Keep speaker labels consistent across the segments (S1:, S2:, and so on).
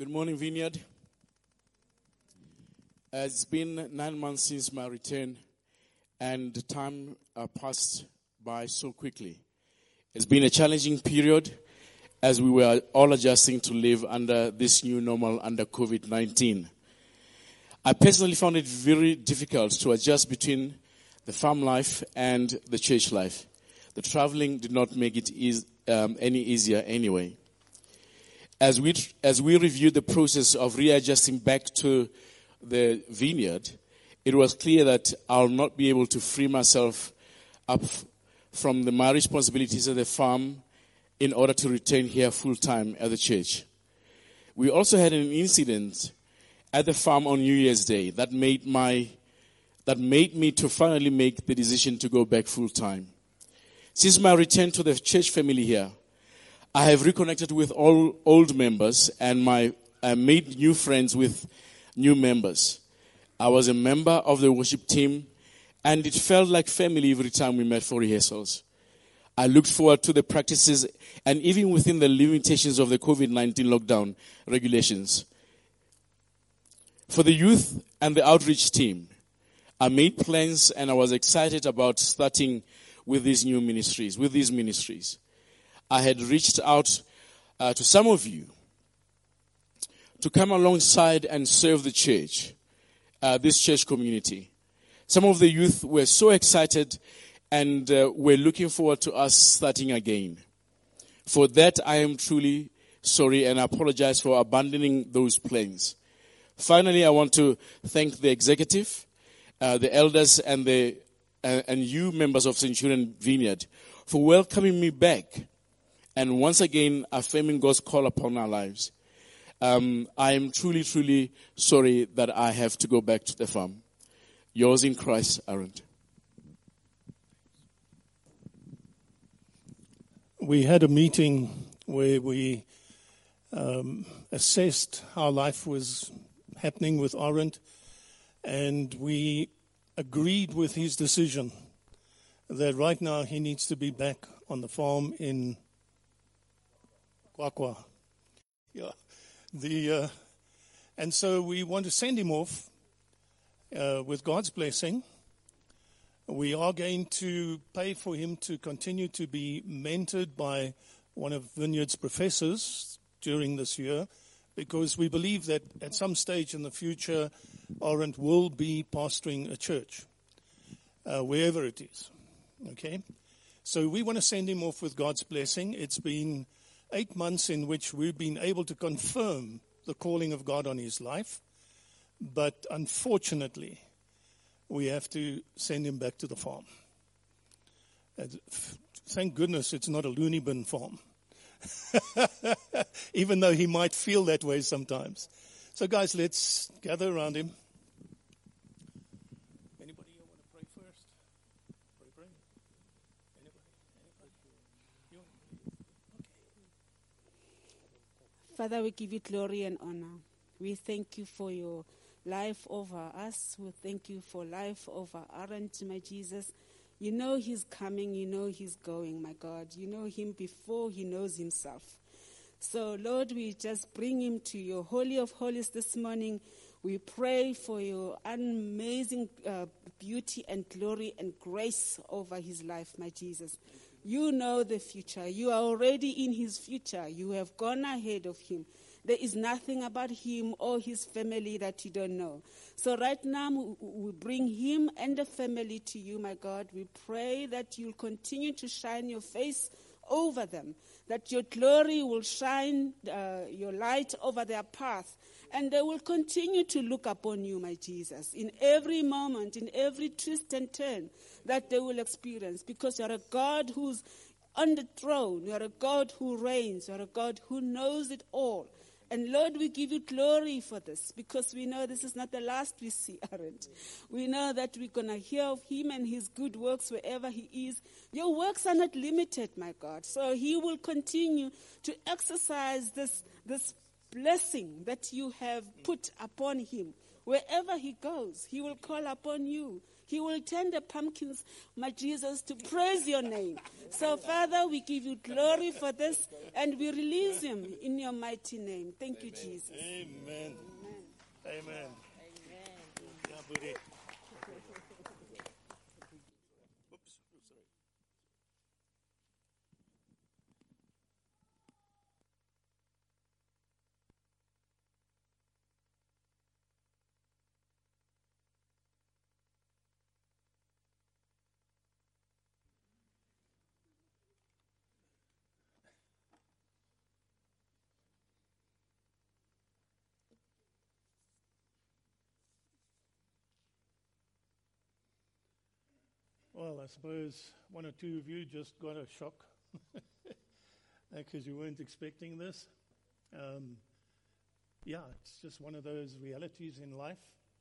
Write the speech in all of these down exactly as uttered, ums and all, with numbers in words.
S1: Good morning, Vineyard. Uh, it's been nine months since my return, and the time uh, passed by so quickly. It's been a challenging period as we were all adjusting to live under this new normal under covid nineteen. I personally found it very difficult to adjust between the farm life and the church life. The traveling did not make it easy, um, any easier anyway. As we as we reviewed the process of readjusting back to the vineyard, it was clear that I'll not be able to free myself up from the, my responsibilities at the farm in order to return here full time at the church. We also had an incident at the farm on New Year's Day that made my that made me to finally make the decision to go back full time. Since my return to the church family here, I have reconnected with all old members and my I made new friends with new members. I was a member of the worship team, and it felt like family every time we met for rehearsals. I looked forward to the practices, and even within the limitations of the covid nineteen lockdown regulations. For the youth and the outreach team, I made plans, and I was excited about starting with these new ministries, with these ministries. I had reached out uh, to some of you to come alongside and serve the church, uh, this church community. Some of the youth were so excited and uh, were looking forward to us starting again. For that, I am truly sorry and I apologize for abandoning those plans. Finally, I want to thank the executive, uh, the elders, and the uh, and you members of Centurion Vineyard for welcoming me back and once again affirming God's call upon our lives. Um, I am truly, truly sorry that I have to go back to the farm. Yours in Christ, Aaron.
S2: We had a meeting where we um, assessed how life was happening with Arend, and we agreed with his decision that right now he needs to be back on the farm in Kwakwa. Yeah, the uh, and so we want to send him off uh, with God's blessing. We are going to pay for him to continue to be mentored by one of Vineyard's professors during this year, because we believe that at some stage in the future, Arend will be pastoring a church, uh, wherever it is. Okay? So we want to send him off with God's blessing. It's been eight months in which we've been able to confirm the calling of God on his life, but unfortunately, we have to send him back to the farm. Thank goodness it's not a loony bin farm. Even though he might feel that way sometimes. So guys, let's gather around him. Anybody here want to pray first? Pray, pray. Anybody? Anybody? You? Okay.
S3: Father, we give you glory and honor. We thank you for your life over us. We thank you for life over Arend, my Jesus. You know he's coming. You know he's going, my God. You know him before he knows himself. So, Lord, we just bring him to your Holy of Holies this morning. We pray for your amazing uh, beauty and glory and grace over his life, my Jesus. You know the future. You are already in his future. You have gone ahead of him. There is nothing about him or his family that you don't know. So right now, we bring him and the family to you, my God. We pray that you'll continue to shine your face over them, that your glory will shine uh, your light over their path, and they will continue to look upon you, my Jesus, in every moment, in every twist and turn that they will experience, because you're a God who's on the throne. You're a God who reigns. You're a God who knows it all. And Lord, we give you glory for this, because we know this is not the last we see Arend. We know that we're going to hear of him and his good works wherever he is. Your works are not limited, my God. So he will continue to exercise this, this blessing that you have put upon him. Wherever he goes, he will call upon you. He will turn the pumpkins, my Jesus, to praise your name. So, Father, we give you glory for this, and we release him in your mighty name. Thank
S2: Amen.
S3: you, Jesus.
S2: Amen. Amen. Amen. Yeah, buddy. Oops, sorry. Well, I suppose one or two of you just got a shock because you weren't expecting this. Um, yeah, it's just one of those realities in life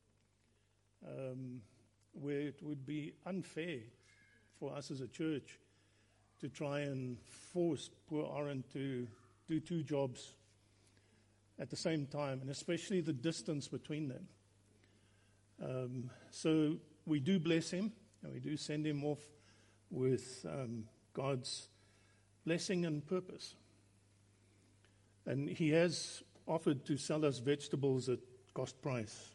S2: um, where it would be unfair for us as a church to try and force poor Aaron to do two jobs at the same time, and especially the distance between them. Um, so we do bless him. And we do send him off with um, God's blessing and purpose. And he has offered to sell us vegetables at cost price.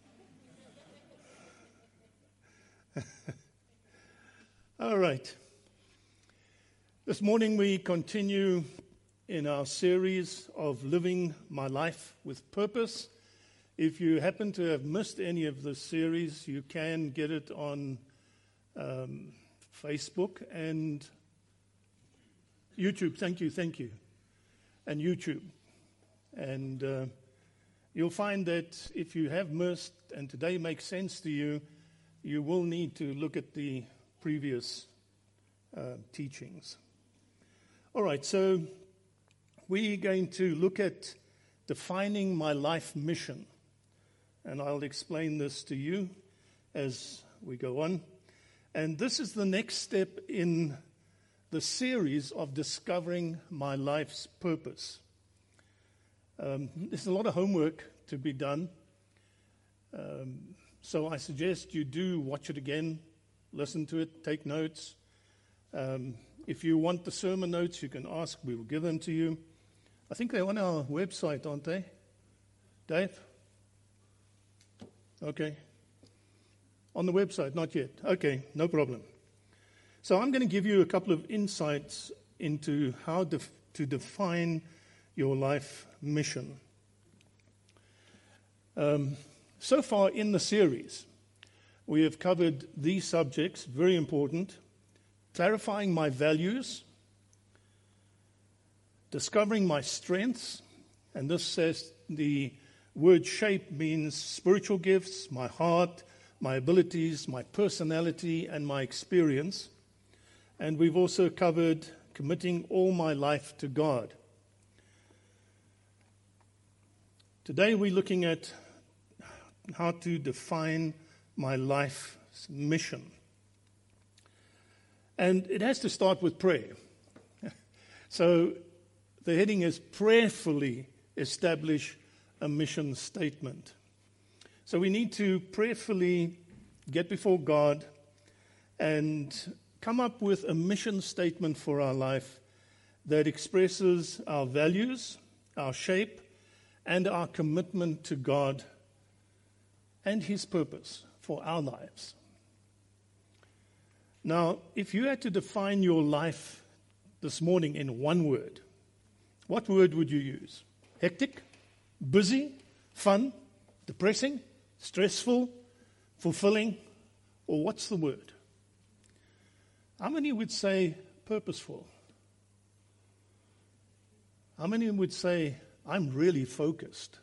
S2: All right. This morning we continue in our series of Living My Life with Purpose. If you happen to have missed any of this series, you can get it on Um, Facebook and YouTube. Thank you, thank you. And YouTube. And uh, you'll find that if you have missed and today makes sense to you, you will need to look at the previous uh, teachings. All right, so we're going to look at defining my life mission. And I'll explain this to you as we go on. And this is the next step in the series of discovering my life's purpose. Um, there's a lot of homework to be done. Um, so I suggest you do watch it again, listen to it, take notes. Um, if you want the sermon notes, you can ask. We will give them to you. I think they're on our website, aren't they? Dave? Okay. On the website, not yet. Okay, no problem. So I'm going to give you a couple of insights into how def- to define your life mission. Um, so far in the series, we have covered these subjects, very important: clarifying my values, discovering my strengths, and this says the word shape means spiritual gifts, my heart, my abilities, my personality, and my experience. And we've also covered committing all my life to God. Today we're looking at how to define my life's mission. And it has to start with prayer. So the heading is prayerfully establish a mission statement. So we need to prayerfully get before God and come up with a mission statement for our life that expresses our values, our shape, and our commitment to God and His purpose for our lives. Now, if you had to define your life this morning in one word, what word would you use? Hectic? Busy? Fun? Depressing? Stressful? Fulfilling? Or what's the word? How many would say purposeful? How many would say, I'm really focused?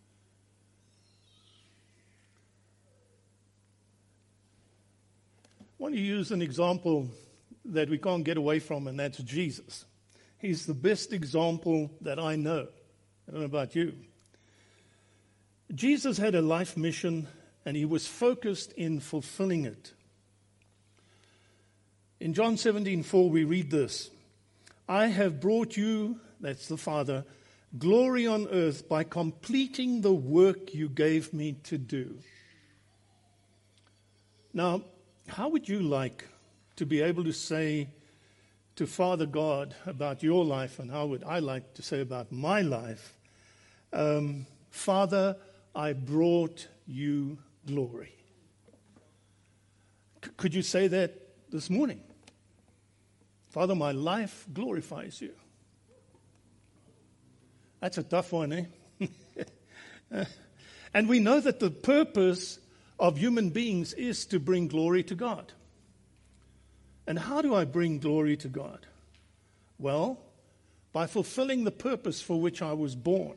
S2: I want to use an example that we can't get away from, and that's Jesus. He's the best example that I know. I don't know about you. Jesus had a life mission, and he was focused in fulfilling it. In John seventeen four, we read this: I have brought you, that's the Father, glory on earth by completing the work you gave me to do. Now, how would you like to be able to say to Father God about your life, and how would I like to say about my life, um, Father, I brought you glory? C- could you say that this morning? Father, my life glorifies you. That's a tough one, eh? And we know that the purpose of human beings is to bring glory to God. And how do I bring glory to God? Well, by fulfilling the purpose for which I was born.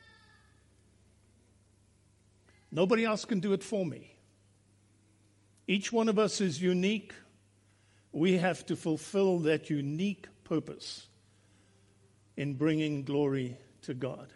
S2: Nobody else can do it for me. Each one of us is unique. We have to fulfill that unique purpose in bringing glory to God.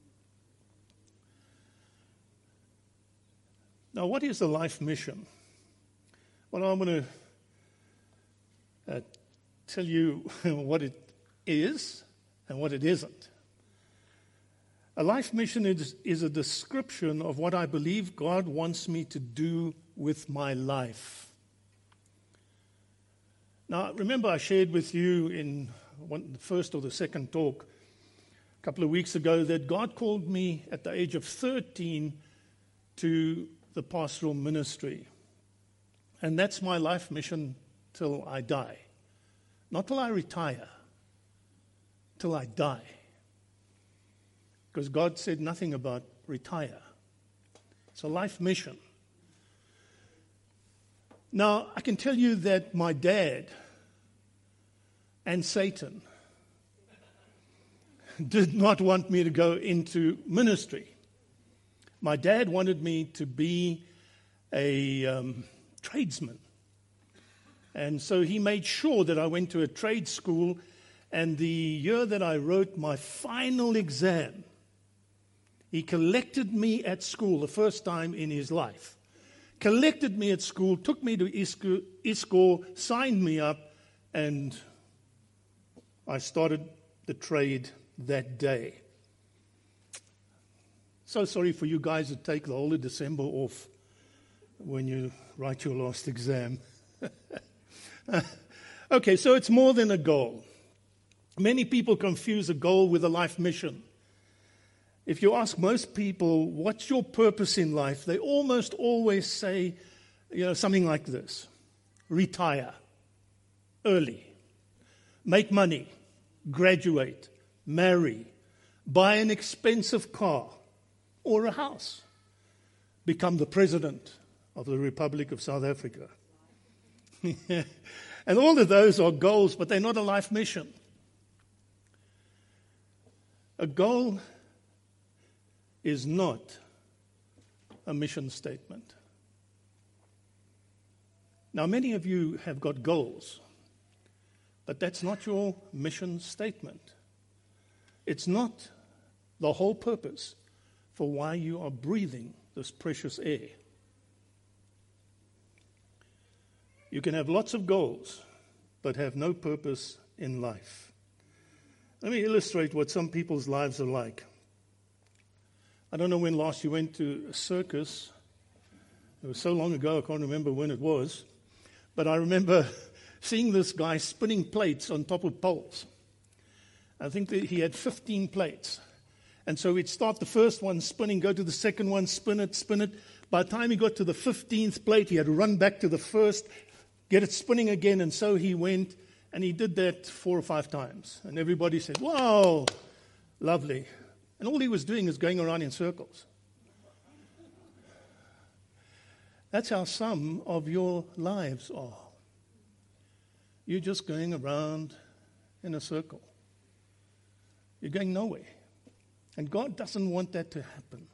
S2: Now, what is the life mission? Well, I'm going to uh, tell you what it is and what it isn't. A life mission is, is a description of what I believe God wants me to do with my life. Now, remember I shared with you in one, the first or the second talk a couple of weeks ago that God called me at the age of thirteen to the pastoral ministry. And that's my life mission till I die. Not till I retire, till I die. Because God said nothing about retire. It's a life mission. Now, I can tell you that my dad and Satan did not want me to go into ministry. My dad wanted me to be a um, tradesman. And so he made sure that I went to a trade school, and the year that I wrote my final exam, he collected me at school the first time in his life. Collected me at school, took me to ISCOR, signed me up, and I started the trade that day. So sorry for you guys to take the whole of December off when you write your last exam. Okay, so it's more than a goal. Many people confuse a goal with a life mission. If you ask most people, what's your purpose in life? They almost always say, you know, something like this: retire early, make money, graduate, marry, buy an expensive car or a house, become the president of the Republic of South Africa. And all of those are goals, but they're not a life mission. A goal is not a mission statement. Now, many of you have got goals, but that's not your mission statement. It's not the whole purpose for why you are breathing this precious air. You can have lots of goals, but have no purpose in life. Let me illustrate what some people's lives are like. I don't know when last you went to a circus. It was so long ago, I can't remember when it was. But I remember seeing this guy spinning plates on top of poles. I think that he had fifteen plates. And so he'd start the first one spinning, go to the second one, spin it, spin it. By the time he got to the fifteenth plate, he had to run back to the first, get it spinning again. And so he went, and he did that four or five times. And everybody said, "Wow, lovely." And all he was doing is going around in circles. That's how some of your lives are. You're just going around in a circle. You're going nowhere. And God doesn't want that to happen.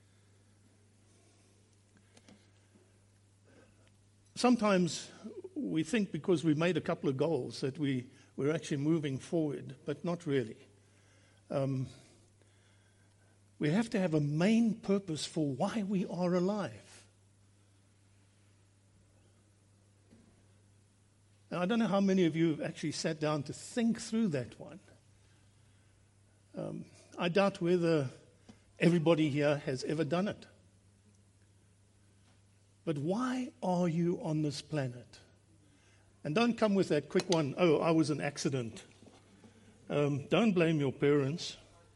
S2: Sometimes we think because we've made a couple of goals that we, we're actually moving forward, but not really. Um, we have to have a main purpose for why we are alive. And I don't know how many of you have actually sat down to think through that one. Um, I doubt whether everybody here has ever done it. But why are you on this planet? And don't come with that quick one, oh, I was an accident. Um, don't blame your parents.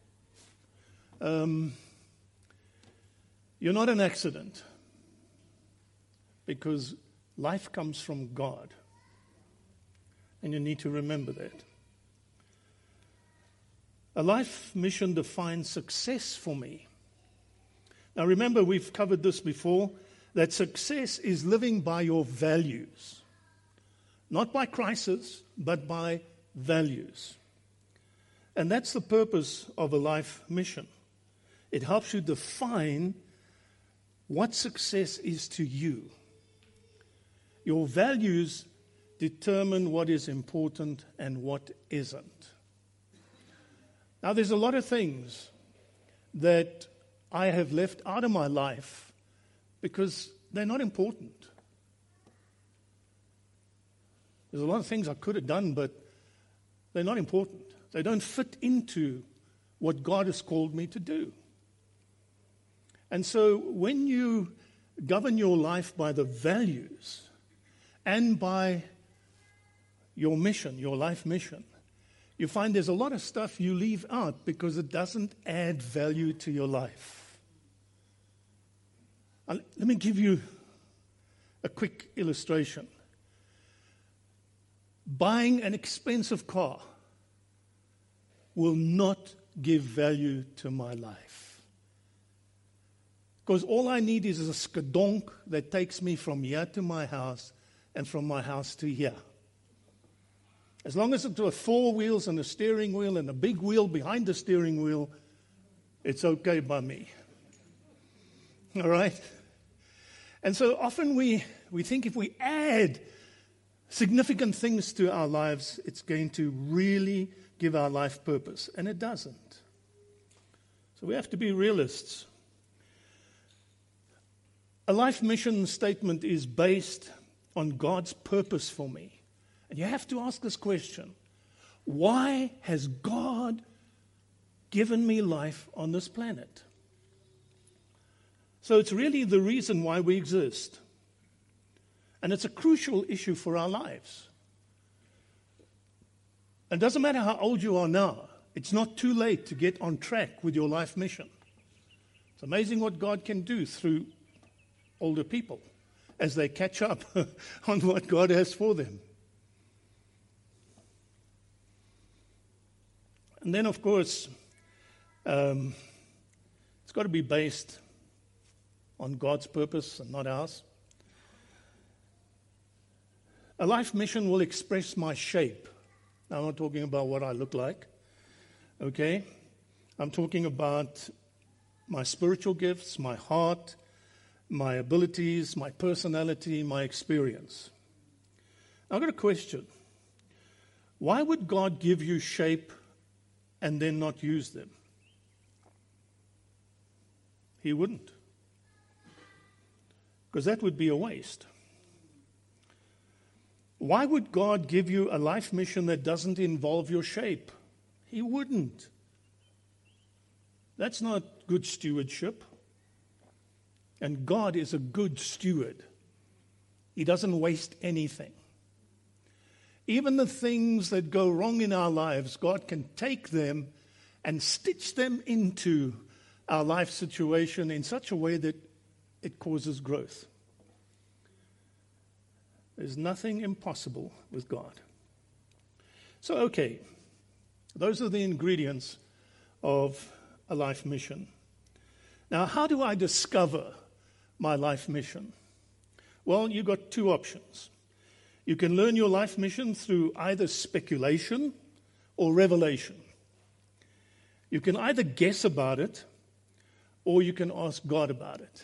S2: Um, you're not an accident, because life comes from God. And you need to remember that. A life mission defines success for me. Now remember, we've covered this before, that success is living by your values. Not by crisis, but by values. And that's the purpose of a life mission. It helps you define what success is to you. Your values determine what is important and what isn't. Now, there's a lot of things that I have left out of my life because they're not important. There's a lot of things I could have done, but they're not important. They don't fit into what God has called me to do. And so when you govern your life by the values and by your mission, your life mission, you find there's a lot of stuff you leave out because it doesn't add value to your life. I'll, let me give you a quick illustration. Buying an expensive car will not give value to my life. Because all I need is a skadonk that takes me from here to my house and from my house to here. As long as it's with four wheels and a steering wheel and a big wheel behind the steering wheel, it's okay by me. All right? And so often we, we think if we add significant things to our lives, it's going to really give our life purpose. And it doesn't. So we have to be realists. A life mission statement is based on God's purpose for me. And you have to ask this question: why has God given me life on this planet? So it's really the reason why we exist. And it's a crucial issue for our lives. It doesn't matter how old you are now. It's not too late to get on track with your life mission. It's amazing what God can do through older people as they catch up on what God has for them. And then, of course, um, it's got to be based on God's purpose and not ours. A life mission will express my shape. Now, I'm not talking about what I look like, okay? I'm talking about my spiritual gifts, my heart, my abilities, my personality, my experience. Now, I've got a question. Why would God give you shape and then not use them? He wouldn't. Because that would be a waste. Why would God give you a life mission that doesn't involve your shape? He wouldn't. That's not good stewardship. And God is a good steward. He doesn't waste anything. Even the things that go wrong in our lives, God can take them and stitch them into our life situation in such a way that it causes growth. There's nothing impossible with God. So, okay, those are the ingredients of a life mission. Now, how do I discover my life mission? Well, you've got two options. You can learn your life mission through either speculation or revelation. You can either guess about it or you can ask God about it.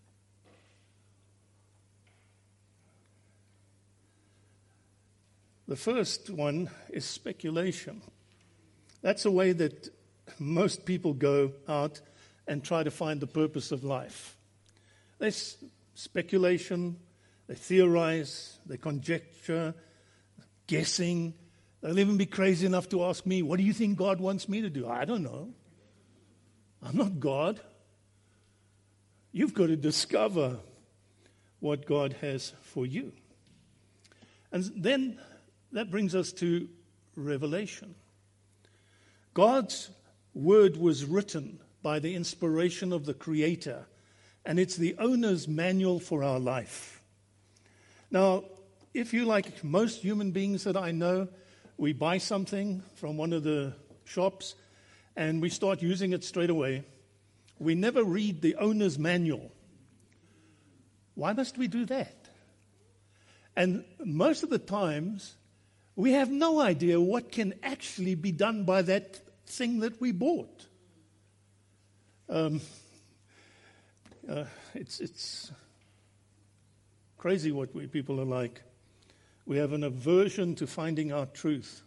S2: The first one is speculation. That's a way that most people go out and try to find the purpose of life. There's speculation, they theorize, they conjecture, guessing. They'll even be crazy enough to ask me, what do you think God wants me to do? I don't know. I'm not God. You've got to discover what God has for you. And then that brings us to Revelation. God's word was written by the inspiration of the Creator, and it's the owner's manual for our life. Now, if you, like most human beings that I know, we buy something from one of the shops and we start using it straight away, we never read the owner's manual. Why must we do that? And most of the times, we have no idea what can actually be done by that thing that we bought. Um, uh, it's it's crazy what we people are like. We have an aversion to finding out truth.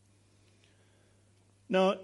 S2: Now,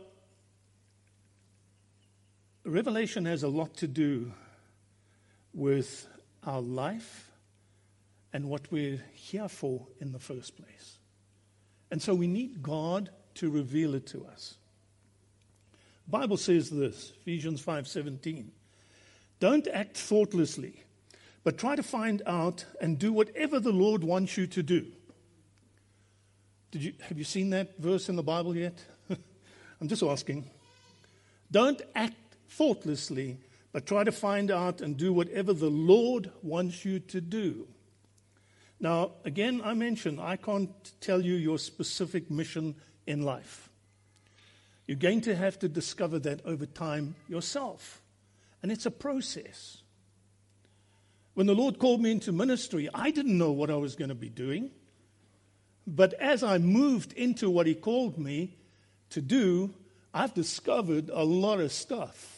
S2: Revelation has a lot to do with our life and what we're here for in the first place. And so we need God to reveal it to us. The Bible says this, Ephesians five seventeen. Don't act thoughtlessly, but try to find out and do whatever the Lord wants you to do. Did you have you seen that verse in the Bible yet? I'm just asking. Don't act thoughtlessly, but try to find out and do whatever the Lord wants you to do. Now, again, I mentioned I can't tell you your specific mission in life. You're going to have to discover that over time yourself. And it's a process. When the Lord called me into ministry, I didn't know what I was going to be doing. But as I moved into what He called me to do, I've discovered a lot of stuff.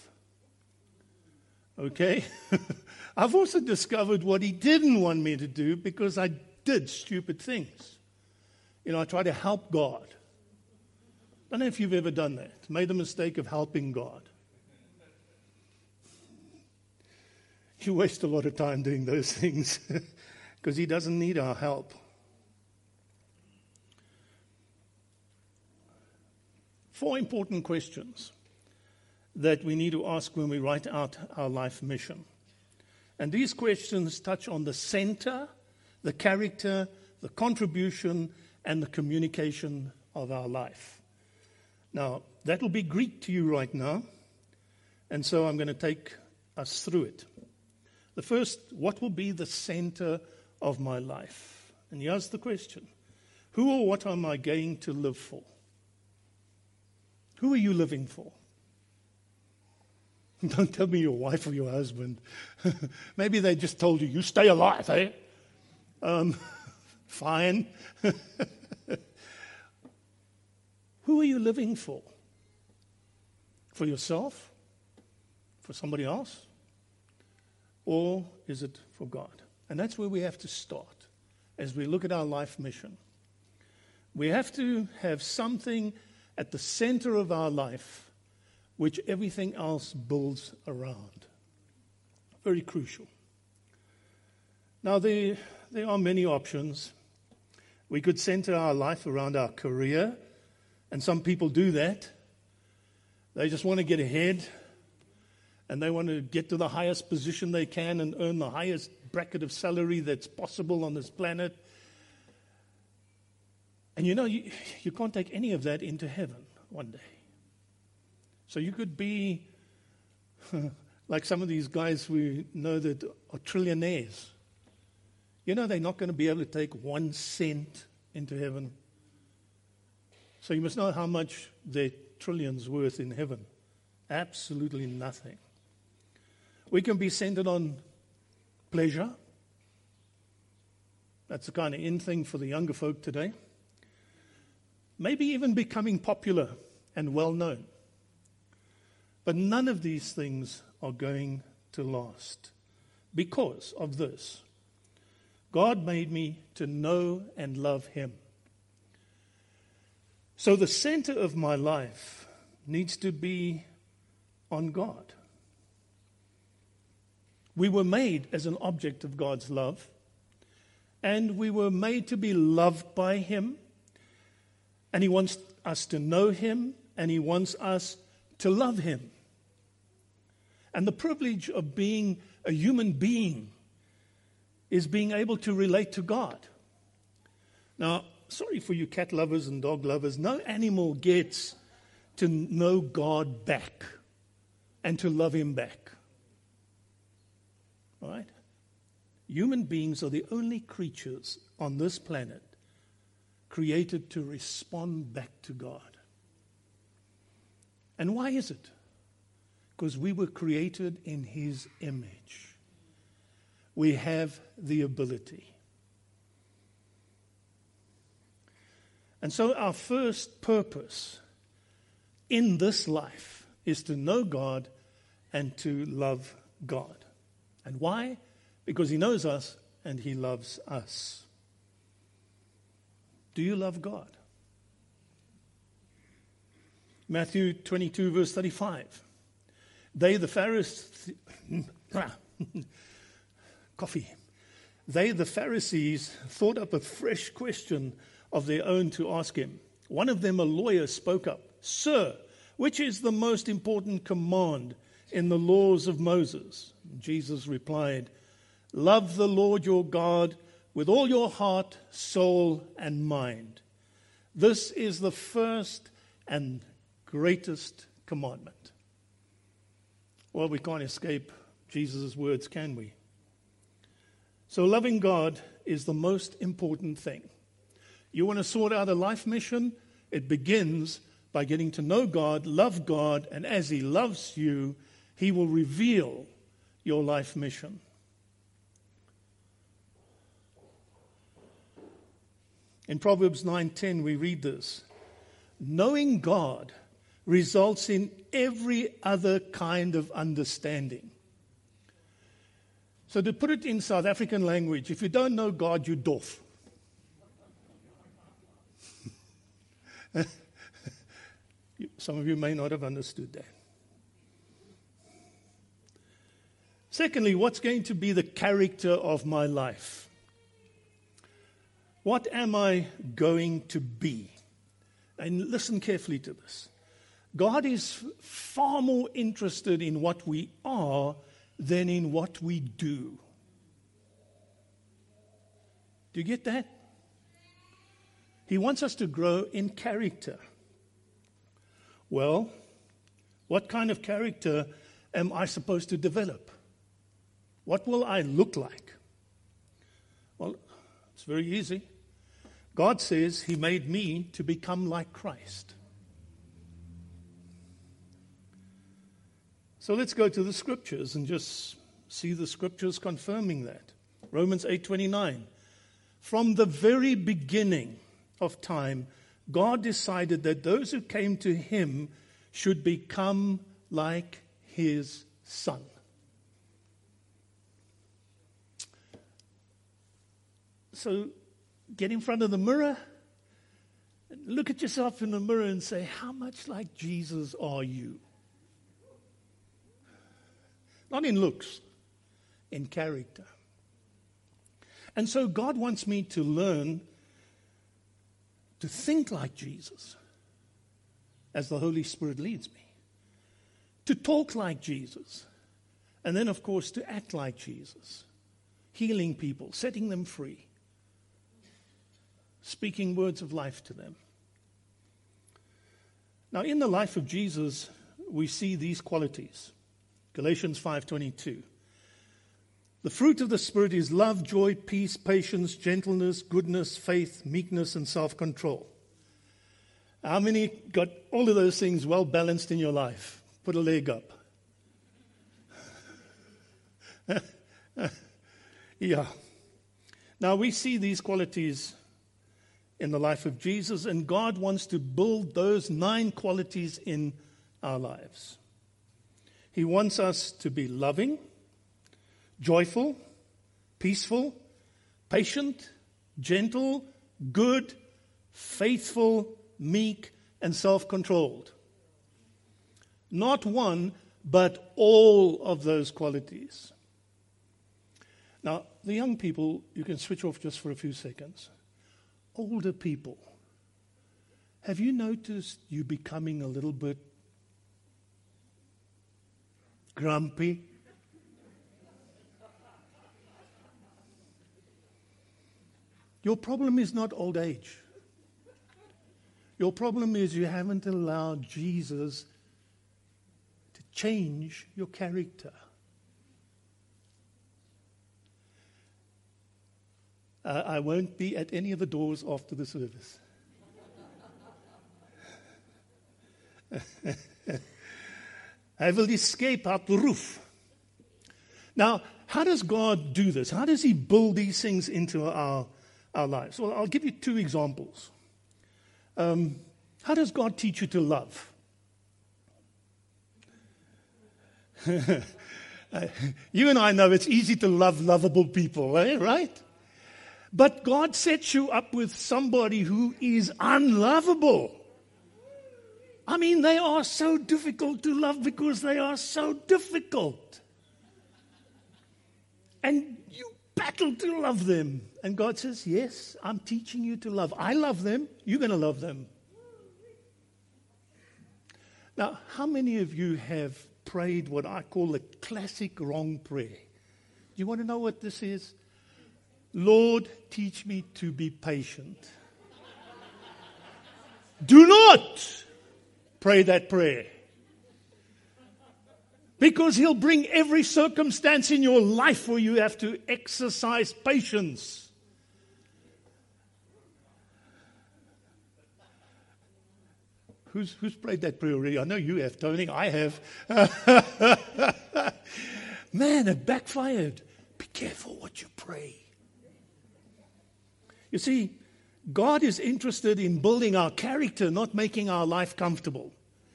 S2: Okay? I've also discovered what He didn't want me to do because I did stupid things. You know, I tried to help God. I don't know if you've ever done that. Made the mistake of helping God. You waste a lot of time doing those things because He doesn't need our help. Four important questions that we need to ask when we write out our life mission. And these questions touch on the center, the character, the contribution, and the communication of our life. Now, that will be Greek to you right now, and so I'm going to take us through it. The first, what will be the center of my life? And here's the question. Who or what am I going to live for? Who are you living for? Don't tell me your wife or your husband. Maybe they just told you, you stay alive, eh? Um, fine. Who are you living for? For yourself? For somebody else? Or is it for God? And that's where we have to start as we look at our life mission. We have to have something at the center of our life which everything else builds around. Very crucial. Now, there, there are many options. We could center our life around our career, and some people do that. They just want to get ahead, and they want to get to the highest position they can and earn the highest bracket of salary that's possible on this planet. And you know, you, you can't take any of that into heaven one day. So you could be like some of these guys we know that are trillionaires. You know, they're not going to be able to take one cent into heaven. So you must know how much their trillion's worth in heaven. Absolutely nothing. We can be centered on pleasure. That's the kind of in thing for the younger folk today. Maybe even becoming popular and well known. But none of these things are going to last because of this. God made me to know and love Him. So the center of my life needs to be on God. We were made as an object of God's love, and we were made to be loved by Him, and He wants us to know Him, and He wants us to love Him. And the privilege of being a human being is being able to relate to God. Now, sorry for you cat lovers and dog lovers, no animal gets to know God back and to love him back. All right? Human beings are the only creatures on this planet created to respond back to God. And why is it? Because we were created in his image. We have the ability. And so our first purpose in this life is to know God and to love God. And why? Because he knows us and he loves us. Do you love God? Matthew twenty-two, verse thirty-five. They, the Pharisees, coffee. They, the Pharisees, thought up a fresh question of their own to ask him. One of them, a lawyer, spoke up. Sir, which is the most important command in the laws of Moses? Jesus replied, love the Lord your God with all your heart, soul, and mind. This is the first and greatest commandment. Well, we can't escape Jesus' words, can we? So loving God is the most important thing. You want to sort out a life mission? It begins by getting to know God, love God, and as he loves you, he will reveal your life mission. In Proverbs nine ten, we read this. Knowing God results in every other kind of understanding. So to put it in South African language, if you don't know God, you're doof. Some of you may not have understood that. Secondly, what's going to be the character of my life? What am I going to be? And listen carefully to this. God is far more interested in what we are than in what we do. Do you get that? He wants us to grow in character. Well, what kind of character am I supposed to develop? What will I look like? Well, it's very easy. God says he made me to become like Christ. So let's go to the scriptures and just see the scriptures confirming that. Romans eight twenty-nine. From the very beginning of time, God decided that those who came to him should become like his Son. So get in front of the mirror, look at yourself in the mirror and say, how much like Jesus are you? Not in looks, in character. And so God wants me to learn to think like Jesus as the Holy Spirit leads me. To talk like Jesus. And then, of course, to act like Jesus. Healing people, setting them free. Speaking words of life to them. Now, in the life of Jesus, we see these qualities. Galatians five twenty-two. The fruit of the Spirit is love, joy, peace, patience, gentleness, goodness, faith, meekness, and self-control. How many got all of those things well balanced in your life? Put a leg up. Yeah. Now we see these qualities in the life of Jesus, and God wants to build those nine qualities in our lives. He wants us to be loving, joyful, peaceful, patient, gentle, good, faithful, meek, and self-controlled. Not one, but all of those qualities. Now, the young people, you can switch off just for a few seconds. Older people, have you noticed you becoming a little bit grumpy? Your problem is not old age. Your problem is you haven't allowed Jesus to change your character. Uh, I won't be at any of the doors after the service. I will escape out the roof. Now, how does God do this? How does He build these things into our, our lives? Well, I'll give you two examples. Um, how does God teach you to love? You and I know it's easy to love lovable people, eh? Right? But God sets you up with somebody who is unlovable. I mean, they are so difficult to love because they are so difficult. And you battle to love them. And God says, yes, I'm teaching you to love. I love them. You're going to love them. Now, how many of you have prayed what I call the classic wrong prayer? Do you want to know what this is? Lord, teach me to be patient. Do not pray that prayer. Because He'll bring every circumstance in your life where you have to exercise patience. Who's, who's prayed that prayer already? I know you have, Tony. I have. Man, it backfired. Be careful what you pray. You see, God is interested in building our character, not making our life comfortable.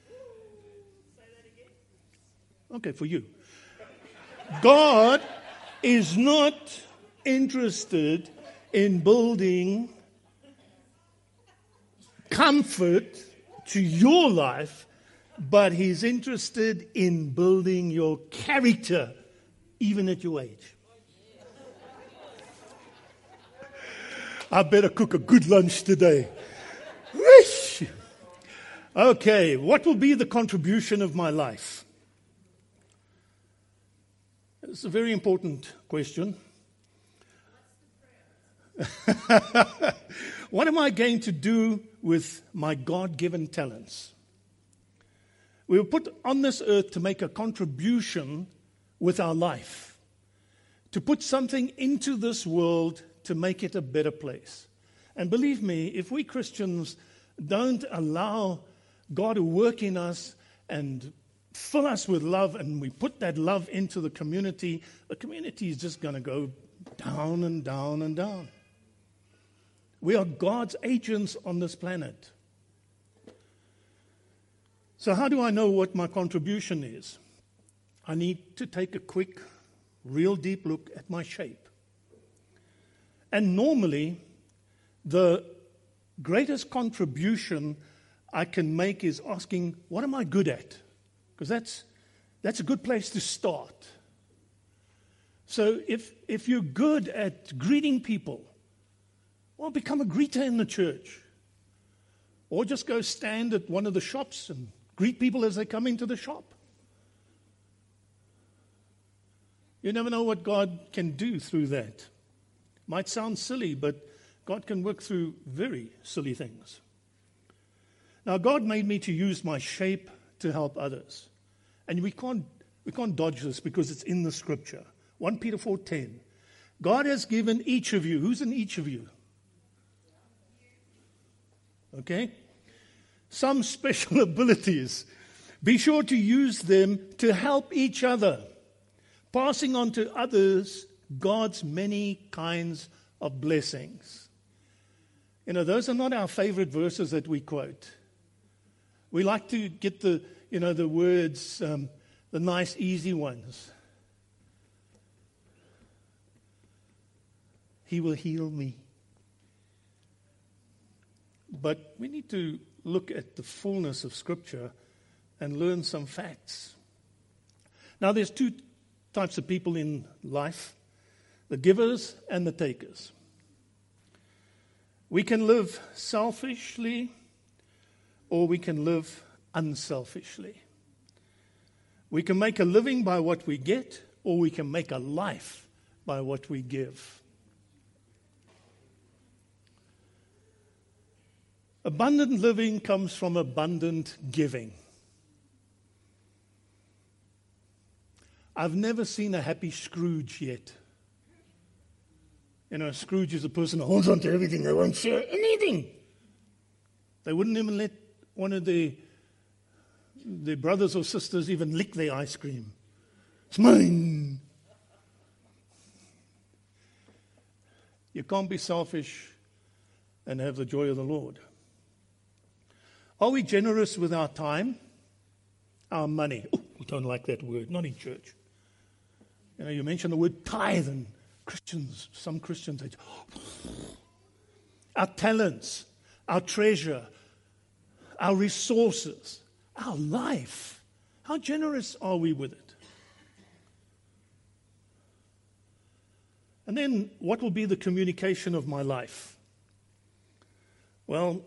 S2: Okay, for you. God is not interested in building comfort to your life, but He's interested in building your character, even at your age. I better cook a good lunch today. Wish. Okay, what will be the contribution of my life? It's a very important question. What am I going to do with my God-given talents? We were put on this earth to make a contribution with our life, to put something into this world to make it a better place. And believe me, if we Christians don't allow God to work in us and fill us with love, and we put that love into the community, the community is just going to go down and down and down. We are God's agents on this planet. So how do I know what my contribution is? I need to take a quick, real deep look at my shape. And normally, the greatest contribution I can make is asking, what am I good at? Because that's that's a good place to start. So if if you're good at greeting people, well, become a greeter in the church. Or just go stand at one of the shops and greet people as they come into the shop. You never know what God can do through that. Might sound silly, but God can work through very silly things. Now, God made me to use my shape to help others. And we can't, we can't dodge this because it's in the Scripture. First Peter four ten. God has given each of you. Who's in each of you? Okay? Some special abilities. Be sure to use them to help each other, passing on to others God's many kinds of blessings. You know, those are not our favorite verses that we quote. We like to get the, you know, the words, um, the nice, easy ones. He will heal me. But we need to look at the fullness of Scripture and learn some facts. Now, there's two types of people in life. The givers and the takers. We can live selfishly or we can live unselfishly. We can make a living by what we get or we can make a life by what we give. Abundant living comes from abundant giving. I've never seen a happy Scrooge yet. You know, Scrooge is a person who holds on to everything. They won't share anything. They wouldn't even let one of their, their brothers or sisters even lick their ice cream. It's mine. You can't be selfish and have the joy of the Lord. Are we generous with our time, our money? Oh, we don't like that word, not in church. You know, you mention the word tithe, and Christians, some Christians, say, oh. Our talents, our treasure, our resources, our life. How generous are we with it? And then, what will be the communication of my life? Well,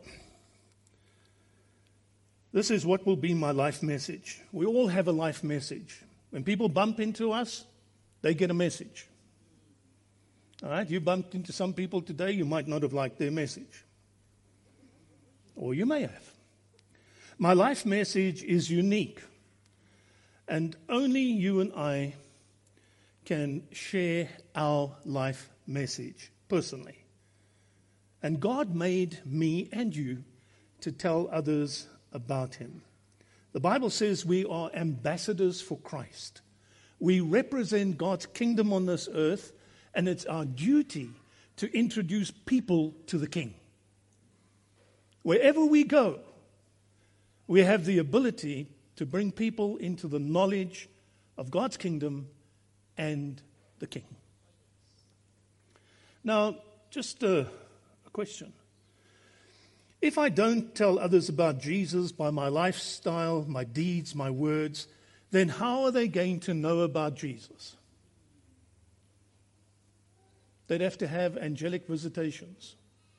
S2: this is what will be my life message. We all have a life message. When people bump into us, they get a message. All right, you bumped into some people today, you might not have liked their message. Or you may have. My life message is unique. And only you and I can share our life message personally. And God made me and you to tell others about Him. The Bible says we are ambassadors for Christ. We represent God's kingdom on this earth, and it's our duty to introduce people to the King. Wherever we go, we have the ability to bring people into the knowledge of God's kingdom and the King. Now, just a, a question. If I don't tell others about Jesus by my lifestyle, my deeds, my words, then how are they going to know about Jesus? They'd have to have angelic visitations.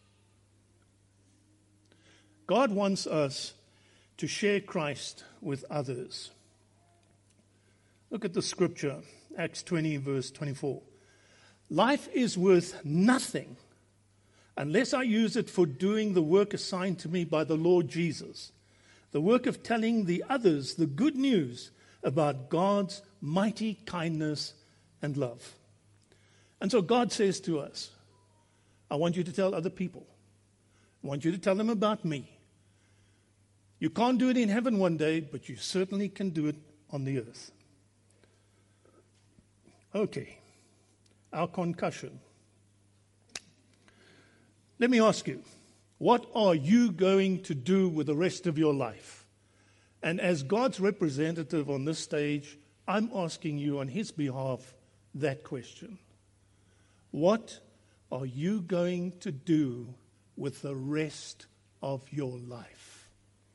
S2: God wants us to share Christ with others. Look at the scripture, Acts twenty, verse twenty-four. Life is worth nothing unless I use it for doing the work assigned to me by the Lord Jesus, the work of telling the others the good news about God's mighty kindness and love. And so God says to us, I want you to tell other people. I want you to tell them about me. You can't do it in heaven one day, but you certainly can do it on the earth. Okay, our concussion. Let me ask you, what are you going to do with the rest of your life? And as God's representative on this stage, I'm asking you on His behalf that question. What are you going to do with the rest of your life?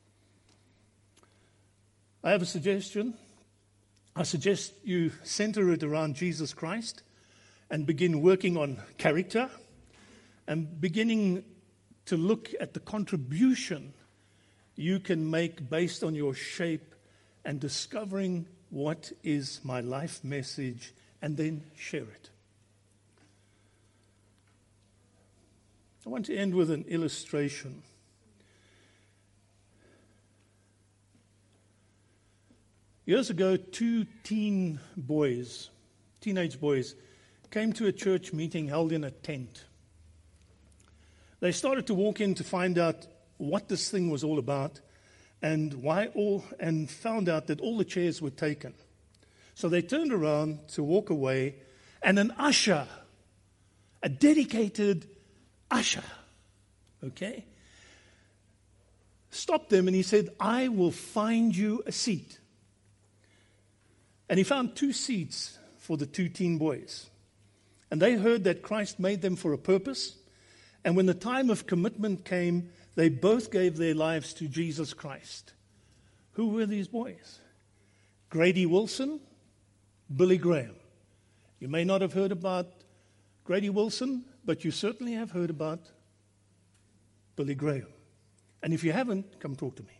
S2: I have a suggestion. I suggest you center it around Jesus Christ and begin working on character and beginning to look at the contribution you can make based on your shape and discovering what is my life message and then share it. I want to end with an illustration. Years ago, two teen boys, teenage boys, came to a church meeting held in a tent. They started to walk in to find out what this thing was all about and why all, and found out that all the chairs were taken. So they turned around to walk away, and an usher, a dedicated usher, okay, stopped them and he said, I will find you a seat. And he found two seats for the two teen boys. And they heard that Christ made them for a purpose. And when the time of commitment came, they both gave their lives to Jesus Christ. Who were these boys? Grady Wilson, Billy Graham. You may not have heard about Grady Wilson, but you certainly have heard about Billy Graham. And if you haven't, come talk to me.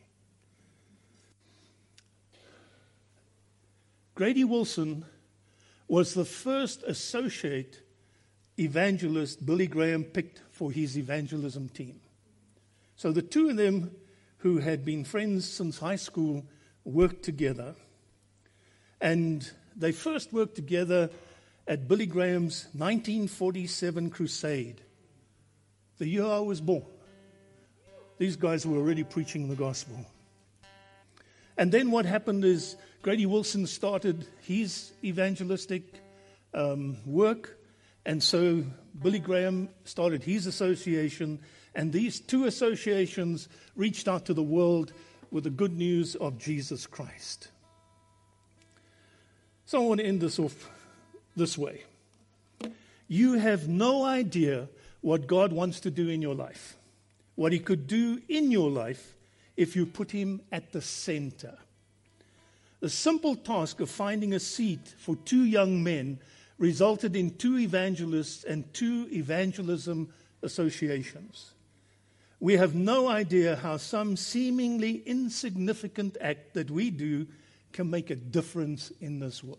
S2: Grady Wilson was the first associate evangelist Billy Graham picked for his evangelism team. So the two of them, who had been friends since high school, worked together. And they first worked together at Billy Graham's nineteen forty-seven crusade, the year I was born. These guys were already preaching the gospel. And then what happened is Grady Wilson started his evangelistic um, work, and so Billy Graham started his association, and these two associations reached out to the world with the good news of Jesus Christ. So I want to end this off this way. You have no idea what God wants to do in your life, what He could do in your life if you put Him at the center. The simple task of finding a seat for two young men resulted in two evangelists and two evangelism associations. We have no idea how some seemingly insignificant act that we do can make a difference in this world.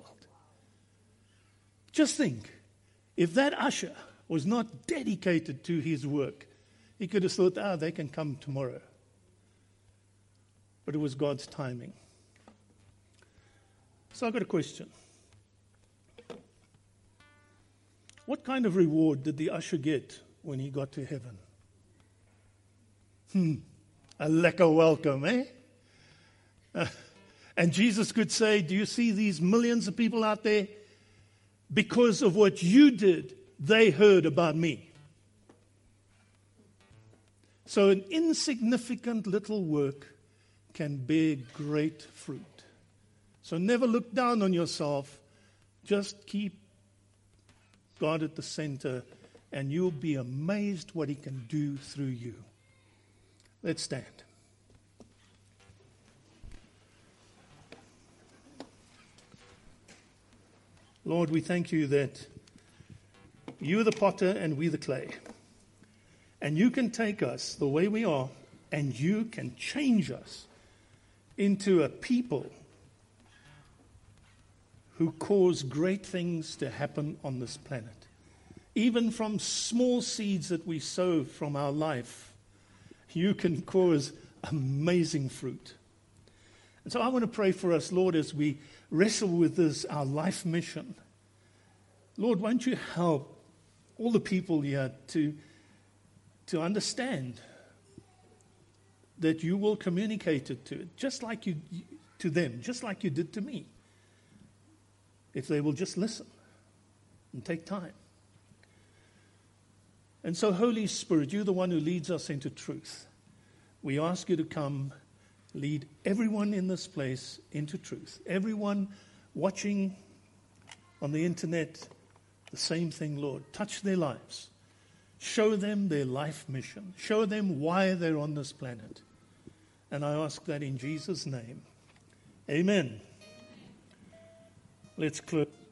S2: Just think, if that usher was not dedicated to his work, he could have thought, ah, they can come tomorrow. But it was God's timing. So I've got a question. What kind of reward did the usher get when he got to heaven? Hmm, a lekker welcome, eh? Uh, and Jesus could say, do you see these millions of people out there? Because of what you did, they heard about me. So an insignificant little work can bear great fruit. So never look down on yourself. Just keep God at the center, and you'll be amazed what He can do through you. Let's stand. Lord, we thank You that You are the potter and we the clay. And You can take us the way we are, and You can change us into a people who cause great things to happen on this planet. Even from small seeds that we sow from our life, You can cause amazing fruit. And so I want to pray for us, Lord, as we wrestle with this, our life mission. Lord, won't You help all the people here to, to understand that You will communicate it to it, just like you to them, just like You did to me, if they will just listen and take time. And so, Holy Spirit, You're the one who leads us into truth. We ask You to come, lead everyone in this place into truth. Everyone watching on the internet, the same thing, Lord. Touch their lives. Show them their life mission. Show them why they're on this planet. And I ask that in Jesus' name. Amen. Let's close.